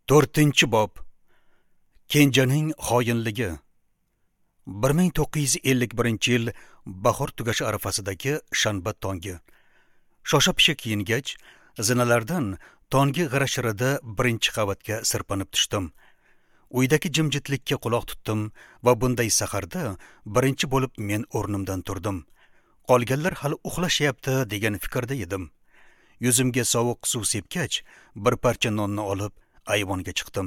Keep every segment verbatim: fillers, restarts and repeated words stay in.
to'rtinchi bob. Kenjaning xoinligi. bir ming to'qqiz yuz ellik birinchi yil bahor tugash arafasidagi shanba tongi. Shosha-pisha kiyingach, zinalardan tongi g'ira-shirada birinchi qavatga sirpanib tushdim. Uydagi jimjitlikka quloq tutdim va bunday saharda birinchi bo'lib men o'rnimdan turdim. Qolganlar hali uxlashyapti degan fikrda edim. Yuzimga sovuq suv sepgach, bir parcha nonni olib ayvonga chiqdim.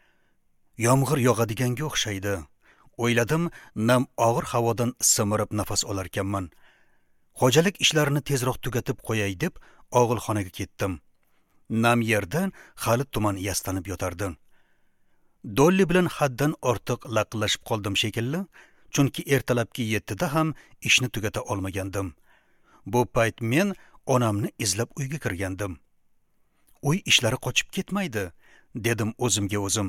Yomg'ir yog'adiganga o'xshaydi. O'yladim, nam og'ir havodan simirib nafas olarkanman. Xo'jalik ishlarini tezroq tugatib qo'yay deb og'ilxonaga ketdim. Nam yerdan hali tuman yastanib yotardi. Dolly bilan haddan ortiq laqillashib qoldim shekilli, chunki ertalabki yettida ham ishni tugata olmagandim. Bu payt men onamni izlab uyga kirgandim. Uy ishlari qochib ketmaydi, dedim o'zimga o'zim.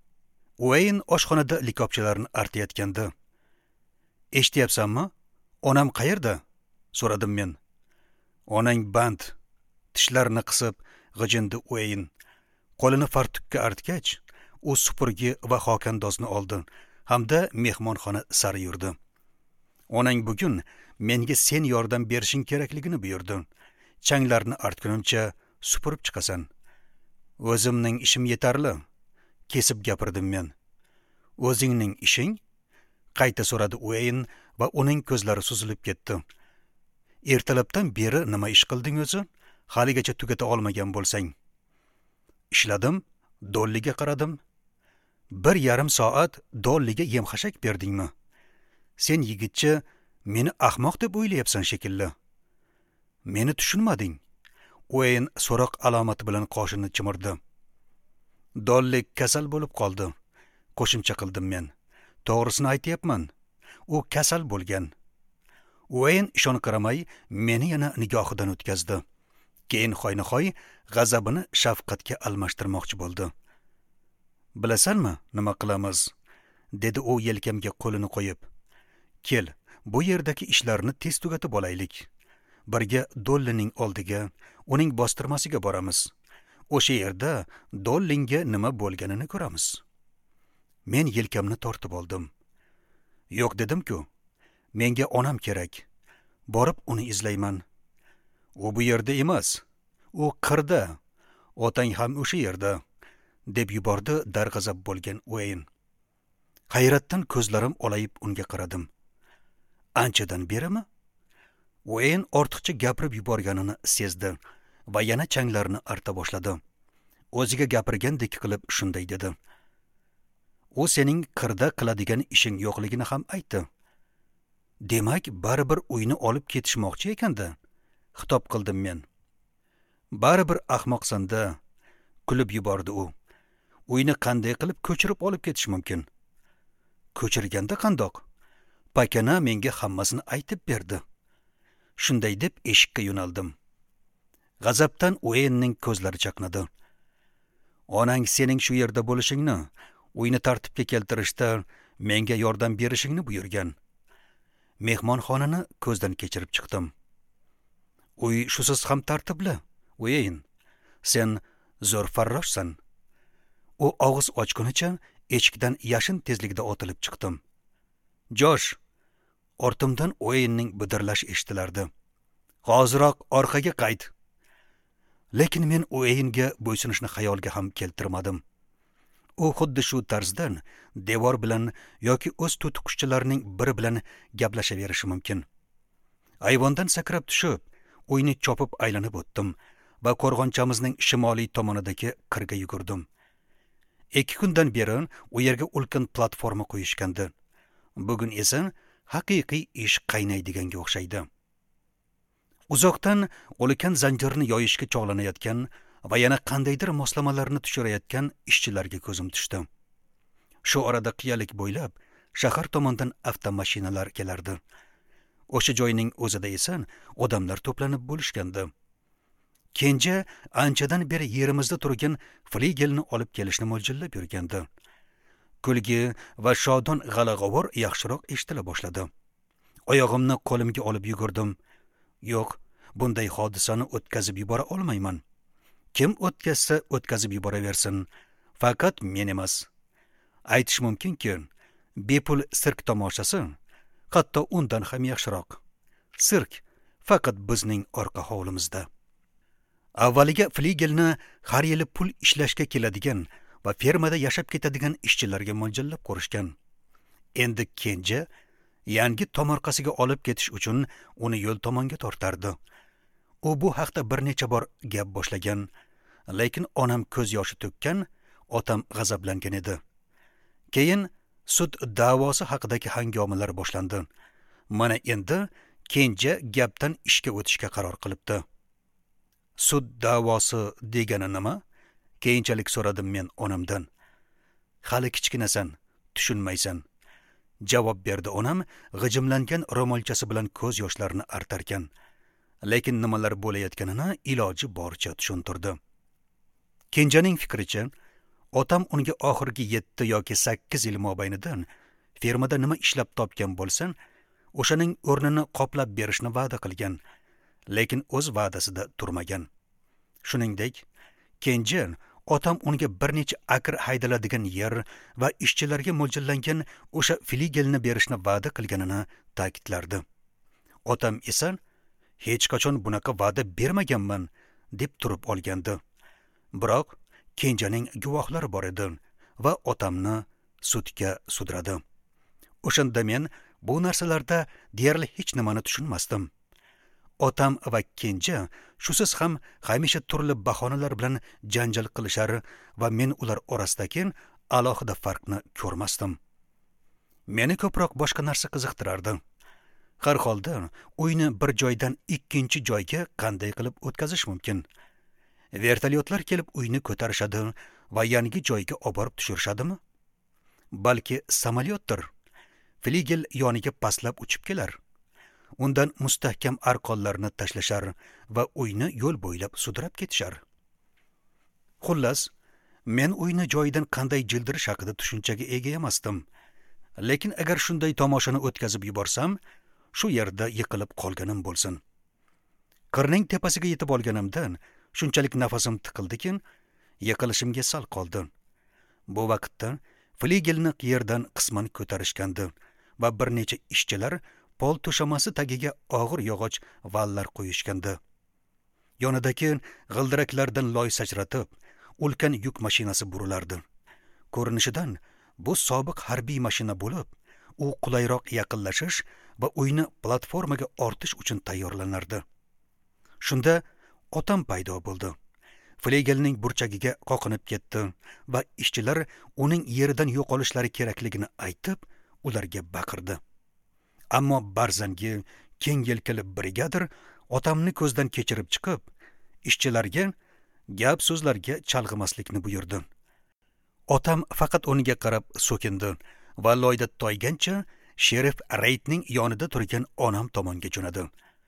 Uayn oshxonada likopchalarni artayotgandi. Eshityapsanmi? Onam qayerda? So'radim men. Onang band, tishlarini qisib g'ijindi Uayn. Qo'lini fartukka artgach, u supurgi va xokandozni oldi hamda mehmonxona sari yurdi. Onang bugun menga sen yordam berishing kerakligini buyurdi. Changlarni artgunimcha supurib chiqasan. O'zimning ishim yetarli, kesib gapirdim men. O'zingning ishing? Qayta so'radi Uayn va uning ko'zlari suzilib ketdi. Ertalabdan beri nima ish qilding o'zi? Haligacha tugata olmagan bo'lsang. Ishladim, Dollyga qaradim. Bir yarim soat Dollyga yem-xashak berdingmi? Sen yigitcha meni ahmoq deb o'ylayapsan shekilli. Meni tushunmading. Uayn so'roq alomati bilan qoshini chimirdi. Dolly kasal bo'lib qoldi, qo'shimcha qildim men. To'g'risini aytayapman. U kasal bo'lgan. Uayn ishonqiramay meni yana nigohidan o'tkazdi. Keyin xoynahoy g'azabini shafqatga almashtirmoqchi bo'ldi. Bilasanmi, nima qilamiz? Dedi u yelkamga qo'lini qo'yib. Kel, bu yerdagi ishlarni tez tugatib olaylik. Birga Dollyning oldiga, uning bostirmasiga boramiz. O'sha yerda Dollyga nima bo'lganini ko'ramiz. Men yelkamni tortib oldim. Yo'q dedim-ku, menga onam kerak. Borib uni izlayman. U bu yerda emas. U qirda. Otang ham o'sha yerda, deb yubordi darg'azab bo'lgan Uayn. Hayratdan ko'zlarim olayib unga qaradim. Anchadan berimi? Uayn ortiqcha gapirib yuborganini sezdi va yana changlarni arta boshladi. O'ziga gapirgandek qilib shunday dedi. U sening qirda qiladigan ishing yo'qligini ham aytdi. Demak, baribir uyni olib ketishmoqchi ekanda, xitob qildim men. Baribir ahmoqsanda, kulib yubordi u. Uyni qanday qilib ko'chirib olib ketish mumkin? Ko'chirganda qandoq? Pakana menga hammasini aytib berdi. Shunday deb eshikka yo'naldim. G'azabdan Uaynning ko'zlari chaqnadi. Onang sening shu yerda bo'lishingni, uyni tartibga keltirishda menga yordam berishingni buyurgan. Mehmonxonani ko'zdan kechirib chiqdim. Uy shusiz ham tartibli, Uayn. Sen zo'r farroshsan. U og'iz ochgunicha eshikdan yashin tezligida otilib chiqdim. Josh, ortimdan Uaynning bidirlash eshitilardi. Hoziroq orqaga qayt. Lekin men Uaynga bo'ysunishni xayolga ham keltirmadim. U xuddi shu tarzdan devor bilan yoki o'z to'tiqushchalarining biri bilan gaplashaverishi mumkin. Ayvondan sakrab tushib, uyni chopib aylanib o'tdim va qo'rg'onchamizning shimoliy tomonidagi qirga yugurdim. Ikki kundan beri u yerga ulkan platforma qo'yishgandi. Bugun esa haqiqiy ish qaynaydiganga o'xshaydi. Uzoqdan ulkan zanjirni yoyishga chog'lanayotgan va yana qandaydir moslamalarni tushirayotgan ishchilarga ko'zim tushdi. Shu orada qiyalik bo'ylab shahar tomondan avtomashinalar kelardi. O'sha joyning o'zida esa odamlar to'planib bo'lishgandi. Kenja anchadan beri yerimizda turgan fligelni olib kelishni mo'ljallab yurgandi. Kulgi va shodon g'ala-g'ovur yaxshiroq eshitila boshladi. Oyog'imni qo'limga olib yugurdim. Yo'q, bunday hodisani o'tkazib yubora olmayman. Kim o'tkazsa o'tkazib yuboraversin. Faqat men emas. Aytish mumkinki, bepul sirk tomoshasi hatto undan ham yaxshiroq. Sirk faqat bizning orqa hovlimizda. Avvaliga Fligelni har yili pul ishlashga keladigan va fermada yashab ketadigan ishchilarga mo'ljallab ko'rishgan. Endi Kenja yangi tomorqasiga olib ketish uchun uni yo'l tomonga tortardi. U bu haqda bir necha bor gap boshlagan, lekin onam ko'z yoshi to'kkan, otam g'azablangan edi. Keyin sud da'vosi haqidagi hangomalar boshlandi. Mana endi Kenja gapdan ishga o'tishga qaror qilibdi. Sud da'vosi degani nima? Keyinchalik so'radim men onamdan. Hali kichkinasan, tushunmaysan. Javob berdi onam g'ijimlangan ro'molchasi bilan ko'z yoshlarini artarkan. Lekin nimalar bo'layotganini iloji boricha tushuntirdi. Kenjaning fikricha, otam unga oxirgi yetti yoki sakkiz yil mobaynidan fermada nima ishlab topgan bo'lsin, o'shaning o'rnini qoplab berishni va'da qilgan, lekin o'z va'dasida turmagan. Shuningdek, Kenja otam unga bir necha akr haydaladigan yer va ishchilarga mo'ljallangan o'sha Fligelni berishni va'da qilganini ta'kidlardi. Otam esa hech qachon bunaqa va'da bermaganman deb turib olgandi. Biroq Kenjaning guvohlari bor edi va otamni sudga sudradi. O'shanda men bu narsalarda deyarli hech nimani tushunmasdim. Otam va Kenja shusiz ham hamisha turli bahonalar bilan janjal qilishar va men ular orasidagi alohida farqni ko'rmasdim. Meni ko'proq boshqa narsa qiziqtirardi. Har holda uyni bir joydan ikkinchi joyga qanday qilib o'tkazish mumkin? Vertolyotlar kelib uyni ko'tarishadi va yangi joyga olib borib tushirishadimi? Balki samolyotdir. Fligel yoniga pastlab uchib kelar. Undan mustahkam arqonlarni tashlashar va uyni yo'l bo'ylab sudrab ketishar. Xullas, men uyni joyidan qanday jildirish haqida tushunchaga ega emasdim. Lekin agar shunday tomoshani o'tkazib yuborsam, shu yerda yiqilib qolganim bo'lsin. Qirning tepasiga yetib olganimdan shunchalik nafasim tiqildikin, yiqilishimga sal qoldi. Bu vaqtda Fligelni yerdan qisman ko'tarishgandi va bir necha ishchilar pol to'shamasi tagiga og'ir yog'och vallar qo'yishgandi. Yonidagi g'ildiraklardan loy sachratib, ulkan yuk mashinasi burilardi. Ko'rinishidan bu sobiq harbiy mashina bo'lib, u qulayroq yaqinlashish va uyni platformaga ortish uchun tayyorlanardi. Shunda otam paydo bo'ldi. Fligelning burchagiga qoqinib ketdi va ishchilar uning yeridan yo'qolishlari kerakligini aytib, ularga baqirdi. Ammo barzangi, keng yelkali brigadir otamni ko'zdan kechirib chiqib, ishchilarga gap so'zlarga chalg'imaslikni buyurdi. Otam faqat o'niga qarab so'kindi va loyda toygancha sherif Reydning yonida turgan onam tomonga jo'nadi.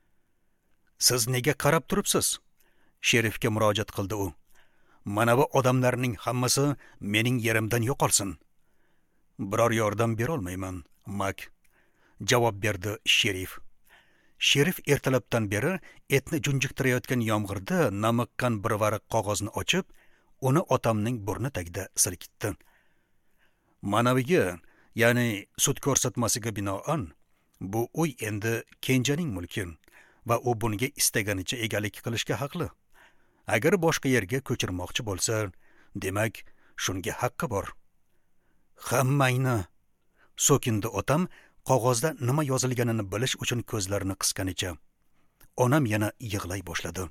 Siz nega qarab turibsiz? Sherifga murojaat qildi u. Mana bu odamlarning hammasi mening yerimdan yo'qolsin. Biror yordam bera olmayman, Mak, javob berdi sherif. Sherif ertalabdan beri etni junjiktirayotgan yomg'irda namiqqan bir varaq qog'ozni ochib, uni otamning burni tagida silkitdi. Manaviga, ya'ni sud ko'rsatmasiga binoan, bu uy endi Kenjaning mulki va u bunga istaganicha egalik qilishga haqli. Agar boshqa yerga ko'chirmoqchi bo'lsa, demak, shunga haqqi bor. Hammangni, so'kindi otam qog'ozda nima yozilganini bilish uchun ko'zlarini qisganicha. Onam yana yig'lay boshladi.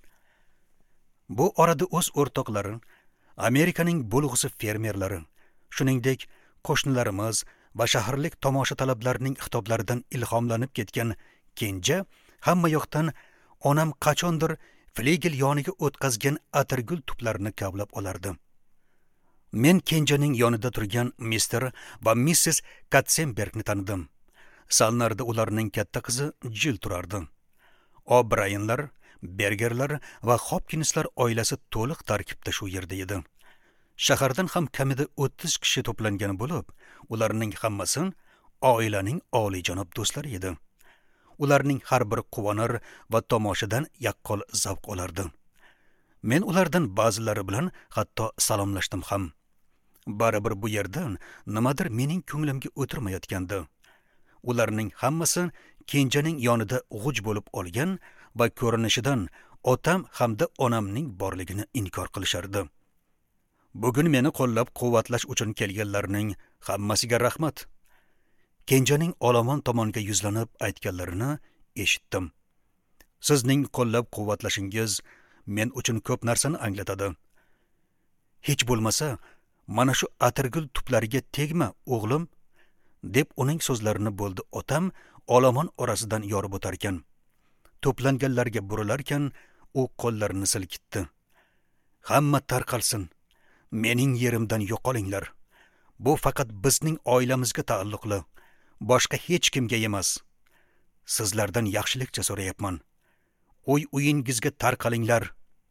Bu orada o'z o'rtoqlari, Amerikaning bo'lg'usi fermerlari, shuningdek qo'shnilarimiz va shaharlik tomosha talablarining xitoblaridan ilhomlanib ketgan Kenja hamma yoqdan onam qachondir Fligel yoniga o'tkazgan atirgul tuplarini kavlab olardi. Men Kenjaning yonida turgan mister va missis Katzenbergni tanidim. Salnarda ularning katta qizi Jill turardi. O'Brienlar, Bergerlar va Hopkinslar oilasi to'liq tarkibda shu yerda edi. Shahardan ham kamida o'ttiz kishi to'plangan bo'lib, ularning hammasi oilaning oliyjanob do'stlari edi. Ularning har biri quvonar va tomoshadan yaqqol zavq olardi. Men ulardan ba'zilari bilan hatto salomlashdim ham. baribir bu yerdan nimadir mening ko'nglimga o'tirmayotgandi. Ularning hammasi Kenjaning yonida g'uj bo'lib olgan va ko'rinishidan otam hamda onamning borligini inkor qilishardi. Bugun meni qo'llab-quvvatlash uchun kelganlarning hammasiga rahmat. Kenjaning olomon tomonga yuzlanib aytganlarini eshitdim. Sizning qo'llab-quvvatlashingiz men uchun ko'p narsani anglatadi. Hech bo'lmasa, mana shu atirgul tuplariga tegma, o'g'lim, deb uning so'zlarini bo'ldi otam olomon orasidan yorib o'tarkan. To'planganlarga burilarkan, u qo'llarini silkitdi. Hamma tarqalsin. Mening yerimdan yo'qolinglar. Bu faqat bizning oilamizga taalluqli, boshqa hech kimga emas. Sizlardan yaxshilikcha so'rayapman. Uy uyingizga tarqalinglar.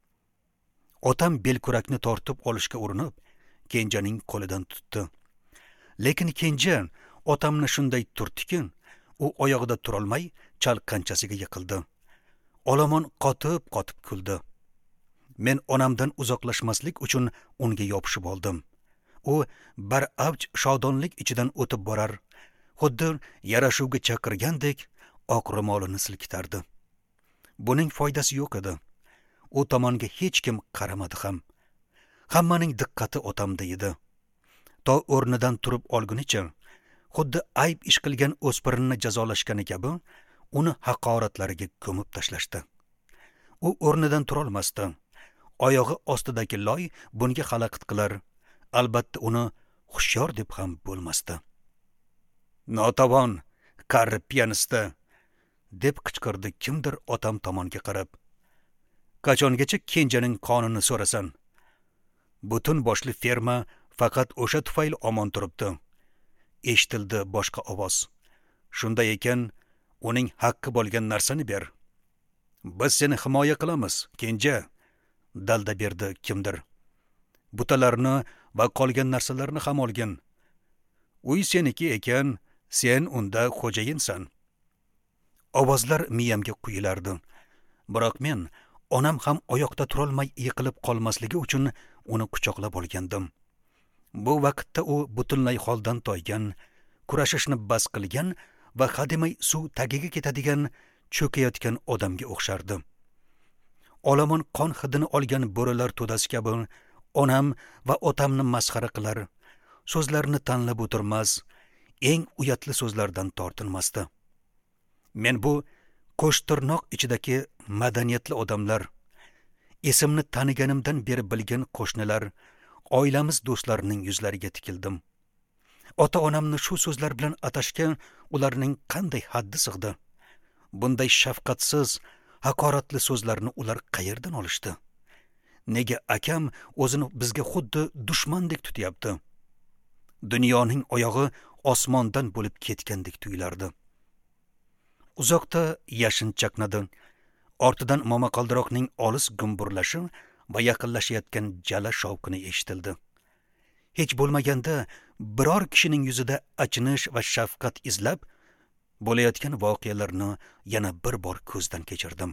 Otam belkurakni tortib olishga urinib, Kenjaning qo'lidan tutdi. Lekin Kenja otamni shunday turtdiki, u oyog'ida turolmay chalqanchasiga yiqildi. Olomon qotib-qotib kuldi. Men onamdan uzoqlashmaslik uchun unga yopishib oldim. U baravj shodonlik ichidan o'tib borar, xuddi yarashuvga chaqirgandek oq ro'molini silkitardi. Buning foydasi yo'q edi. U tomonga hech kim qaramadi ham. Hammaning diqqati otamda edi. To o'rnidan turib olgunicha, xuddi ayb ish qilgan o'spirinni jazolashgani kabi, uni haqoratlariga ko'mib tashlashdi. U o'rnidan turolmasdi. Oyog'i ostidagi loy bunga xalaqit qilar. Albatta uni xushyor deb ham bo'lmasdi. Notavon, qarri pianista, deb qichqirdi kimdir otam tomonga qarab. Qachongacha Kenjaning qonini so'rasan? Butun boshli ferma faqat o'sha tufayli omon turibdi. Eshitildi boshqa ovoz. Shunday ekan, uning haqqi bo'lgan narsani ber. Biz seni himoya qilamiz, Kenja, dalda berdi kimdir. Butalarni va qolgan narsalarni ham olgin. Uy seniki ekan, sen unda xo'jayinsan. Ovozlar miyamga quyilardi. Biroq men onam ham oyoqda turolmay yiqilib qolmasligi uchun uni quchoqlab olgandim. Bu vaqtda u butunlay holdan toygan, kurashishni bas qilgan va hademay suv tagiga ketadigan, cho'kayotgan odamga o'xshardi. Olomon qon hidini olgan bo'rilar to'dasi kabi onam va otamni masxara qilar, so'zlarni tanlab o'tirmas, eng uyatli so'zlardan tortinmasdi. Men bu qo'shtirnoq ichidagi madaniyatli odamlar, esimni taniganimdan beri bilgan qo'shnilar, oilamiz do'stlarining yuzlariga tikildim. Ota-onamni shu so'zlar bilan atashga ularning qanday haddi sig'di? Bunday shafqatsiz, haqoratli so'zlarni ular qayerdan olishdi? Nega akam o'zini bizga xuddi dushmandek tutyapti? Dunyoning oyog'i osmondan bo'lib ketgandek tuyulardi. Uzoqda yashin chaqnadi. Ortidan momaqaldiroqning olis gumburlashi va yaqinlashayotgan jala shovqini eshitildi. Hech bo'lmaganda biror kishining yuzida achinish va shafqat izlab bo'layotgan voqealarni yana bir bor ko'zdan kechirdim.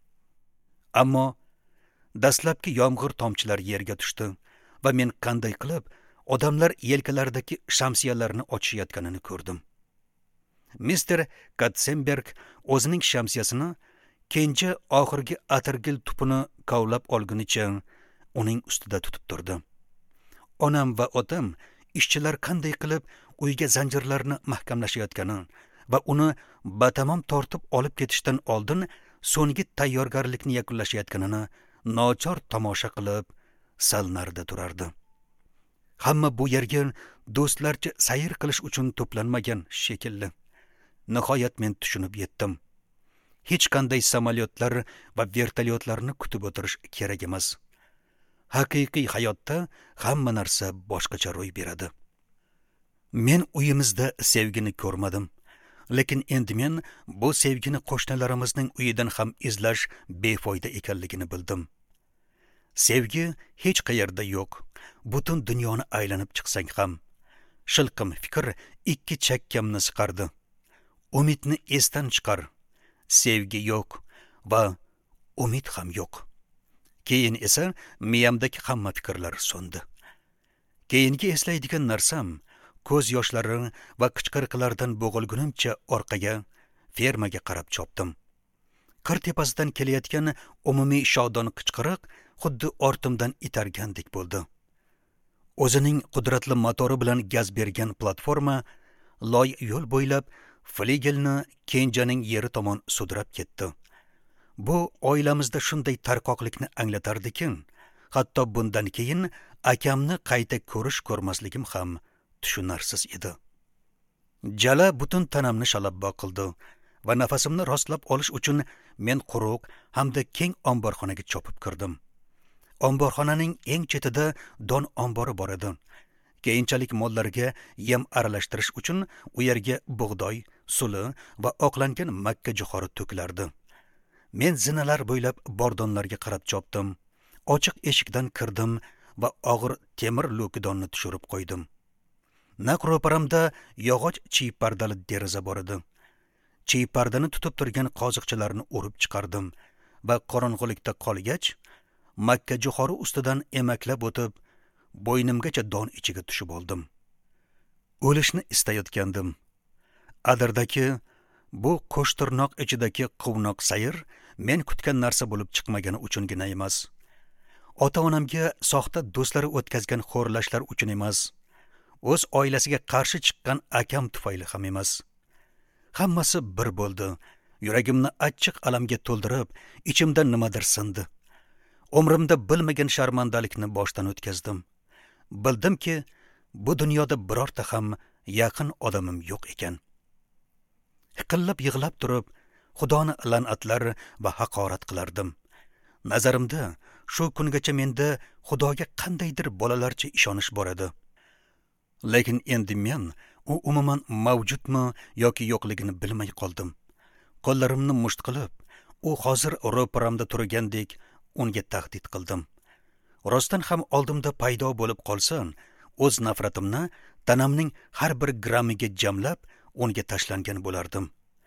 Ammo dastlabki yomg'ir tomchilari yerga tushdi va men qanday qilib odamlar yelkalaridagi shamsiyalarni ochishayotganini ko'rdim. mister Katzenberg o'zining shamsiyasini Kenja oxirgi atirgil tupini kovlab olgunicha uning ustida tutib turdi. Onam va otam ishchilar qanday qilib uyga zanjirlarni mahkamlashayotgani va uni batamom tortib olib ketishdan oldin so'nggi tayyorgarlikni yakunlashayotganini nochor tomosha qilib sal narida turardi. Hamma bu yerga do'stlarcha sayr qilish uchun to'planmagan shekilli. Nihoyat men tushunib yetdim. Hech qanday samolyotlar va vertolyotlarni kutib o'tirish kerak emas. Haqiqiy hayotda hamma narsa boshqacha ro'y beradi. Men uyimizda sevgini ko'rmadim, lekin endi men bu sevgini qo'shnilarimizning uyidan ham izlash befoyda ekanligini bildim. Sevgi hech qayerda yo'q. Butun dunyoni aylanib chiqsang ham. Shilqim fikr ikki chakkamni siqardi. Umidni esdan chiqar. Sevgi yo'q va umid ham yo'q. Keyin esa miyamdagi hamma fikrlar so'ndi. Keyingi eslaydigan narsam ko'z yoshlari va qichqiriqlardan bo'g'ilgunimcha orqaga, fermaga qarab chopdim. Qir tepasidan kelayotgan umumiy shodon qichqiriq xuddi ortimdan itargandek bo'ldi. O'zining qudratli motori bilan gaz bergan platforma loy yo'l bo'ylab fligelni Kenjaning yeri tomon sudrab ketdi. Bu oilamizda shunday tarqoqlikni anglatardikin, hatto bundan keyin akamni qayta ko'rish ko'rmasligim ham tushunarsiz edi. Jala butun tanamni shalabbo qildi va nafasimni rostlab olish uchun men quruq hamda keng omborxonaga chopib kirdim. Omborxonaning eng chetida don ombori bor edi. Keyinchalik mollarga yem aralashtirish uchun u yerga bug'doy, suli va oqlangan makka jo'xori to'kilardi. Men zinalar bo'ylab bordonlarga qarab chopdim. Ochiq eshikdan kirdim va og'ir temir lo'kidonni tushirib qo'ydim. Naq ro'paramda yog'och chiy pardali deraza bor edi. Chiy pardani tutib turgan qoziqchalarni urib chiqardim va qorong'ulikda qolgach, makka jo'xori ustidan emaklab o'tib, bo'ynimgacha don ichiga tushib oldim. O'lishni istayotgandim. Adirdagi bu qo'shtirnoq ichidagi quvnoq sayr men kutgan narsa bo'lib chiqmagani uchungina emas. Ota-onamga soxta do'stlari o'tkazgan xo'rlashlar uchun emas. O'z oilasiga qarshi chiqqan akam tufayli ham emas. Hammasi bir bo'ldi. Yuragimni achchiq alamga to'ldirib, ichimda nimadir sindi. Umrimda bilmagan sharmandalikni boshdan o'tkazdim. Bildimki, bu dunyoda birorta ham yaqin odamim yo'q ekan. Hiqillab yig'lab turib, Xudoni la'natlar va haqorat qilardim. Nazarimda, shu kungacha menda Xudoga qandaydir bolalarcha ishonish bor edi. Lekin endi men u umuman mavjudmi yoki yo'qligini bilmay qoldim. Qo'llarimni musht qilib, u hozir ro'paramda turgandek unga tahdid qildim. Rostdan ham oldimda paydo bo'lib qolsa, o'z nafratimni tanamning har bir grammiga jamlab unga tashlangan bo'lardim.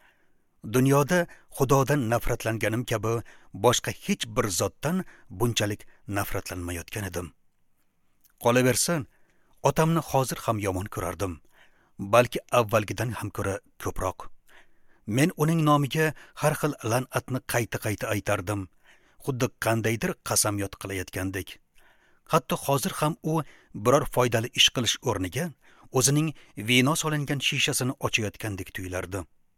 Dunyoda Xudodan nafratlanganim kabi boshqa hech bir zotdan bunchalik nafratlanmayotgan edim. Qolaversa, otamni hozir ham yomon ko'rardim, balki avvalgidan ham ko'ra ko'proq. Men uning nomiga har xil la'natni qayta-qayta aytardim, xuddi qandaydir qasamyod qilayotgandek. Hatto hozir ham u biror foydali ish qilish o'rniga o'zining vino solingan shishasini ochayotgandek tuyulardi.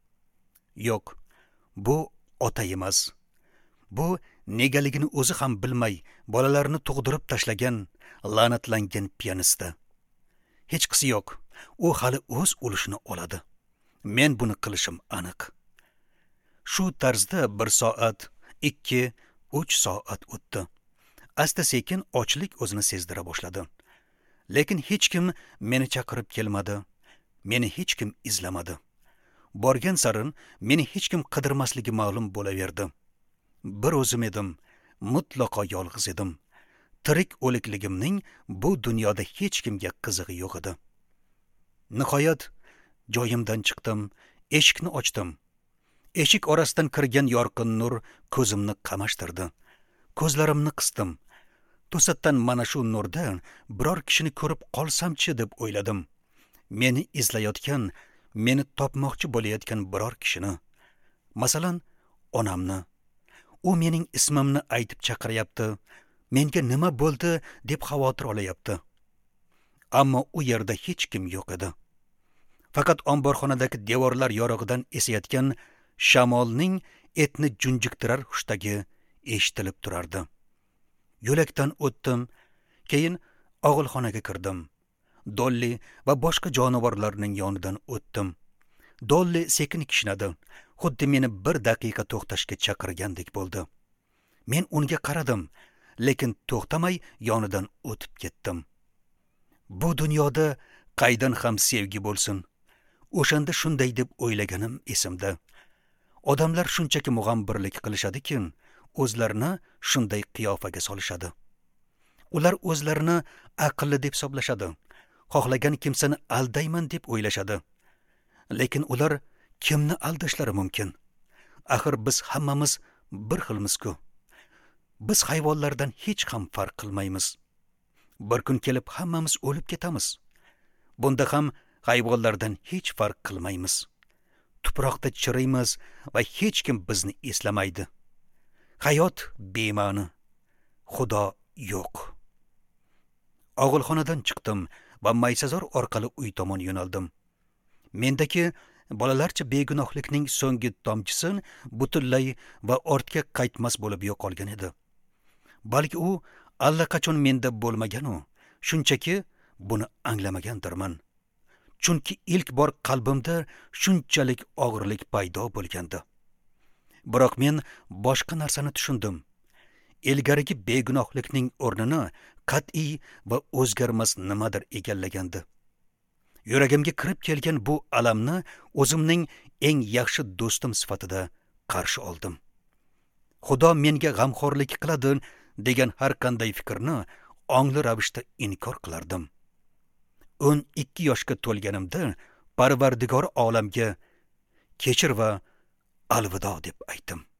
Yo'q, bu ota emas. Bu negaligini o'zi ham bilmay, bolalarni tug'dirib tashlagan, la'natlangan pianista. Hech qisi yo'q. U hali o'z ulushini oladi. Men buni qilishim aniq. Shu tarzda bir soat, ikki, uch soat o'tdi. Asta-sekin ochlik o'zini sezdira boshladi. Lekin hech kim meni chaqirib kelmadi. Meni hech kim izlamadi. Borgan sarin meni hech kim qidirmasligi ma'lum bo'laverdi. Bir o'zim edim, mutlaqo yolg'iz edim. Tirik o'likligimning bu dunyoda hech kimga qizig'i yo'q edi. Nihoyat joyimdan chiqdim, eshikni ochdim. Eshik orasidan kirgan yorqin nur ko'zimni qamashtirdi. Ko'zlarimni qisdim. To'satdan mana shu nurdan biror kishini ko'rib qolsam-chi deb o'yladim. Meni izlayotgan, meni topmoqchi bo'layotgan biror kishini. Masalan, onamni. U mening ismimni aytib chaqiryapti. Menga nima bo'ldi deb xavotir olayapti. Ammo u yerda hech kim yo'q edi. Faqat omborxonadagi devorlar yorug'idan esayotgan shamolning etni junjiktirar xushtagi eshitilib turardi. Yo'lakdan o'tdim, keyin og'ilxonaga kirdim. Dolly va boshqa jonivorlarning yonidan o'tdim. Dolly sekin kishnadi, xuddi meni bir daqiqa to'xtashga chaqirgandek bo'ldi. Men unga qaradim, lekin to'xtamay yonidan o'tib ketdim. Bu dunyoda qaydan ham sevgi bo'lsin. O'shanda shunday deb o'ylaganim esimda. Odamlar shunchaki mug'ambirlik qilishadikin, o'zlarini shunday qiyofaga solishadi. Ular o'zlarini aqlli deb hisoblashadi. Xohlagan kimsani aldayman deb o'ylashadi. Lekin ular kimni aldashlari mumkin? Axir biz hammamiz bir xilmiz-ku. Biz hayvonlardan hech ham farq qilmaymiz. Bir kun kelib hammamiz o'lib ketamiz. Bunda ham hayvonlardan hech farq qilmaymiz. Tuproqda chiraymiz va hech kim bizni eslamaydi. Hayot bema'ni. Xudo yo'q. Og'ilxonadan chiqdim va Maysazor orqali uy tomon yo'naldim. Mendagi bolalarcha begunohlikning so'nggi tomchisi butunlay va ortga qaytmas bo'lib yo'qolgan edi. Balki u allaqachon menda bo'lmagan-u, shunchaki buni anglamagandirman. Chunki ilk bor qalbimda shunchalik og'irlik paydo bo'lgandi. Biroq men boshqa narsani tushundim. Ilgarigi begunohlikning o'rnini qat'iy va o'zgarmas nimadir egallagandi. Yuragimga kirib kelgan bu alamni o'zimning eng yaxshi do'stim sifatida qarshi oldim. Xudo menga g'amxo'rlik qiladi degan har qanday fikrni ongli ravishda inkor qilardim. o'n ikki yoshga to'lganimda Parvardigor olamga kechir va alvido deb aytdim.